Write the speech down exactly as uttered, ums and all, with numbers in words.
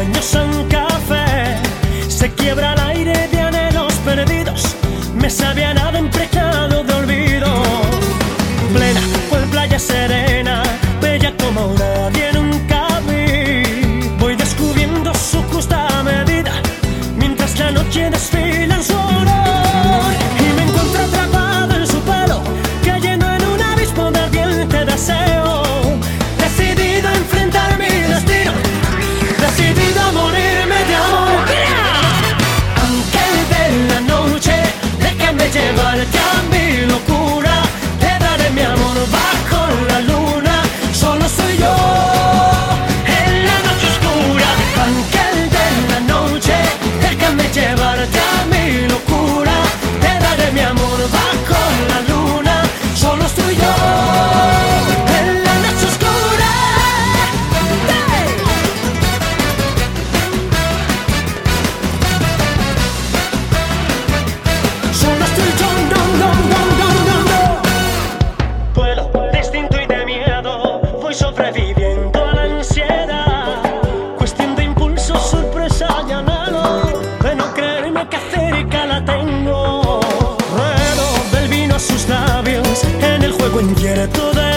sueños en café. Se quiebra el aire de anhelos perdidos. Me sabe a nada impregnado de olvido. Plena, cual playa serena, bella como nadie nunca vi. Voy descubriendo su justa medida mientras la noche desfila en su olor. Y me encuentro atrapado en su pelo, cayendo en un abismo de ardiente deseo. Decidido a enfrentar mi destino, decidido a morirme de amor. Ángel de la noche, déjame llevarte a mi locura. Te daré mi amor bajo la luna, solo soy yo en la noche oscura. Ángel de la noche, déjame llevarte a mi locura. Te daré mi amor bajo la luna, solo estoy yo en la noche oscura. ¡Hey! Solo estoy yo, no, no, no, no, no, no. Duelo de instinto y de miedo, voy sobreviviendo a la ansiedad. Cuestión de impulso, sorpresa y anhelo, de no creerme que cerca la tengo. Ruedo del vino a sus labios, en el juego incierto de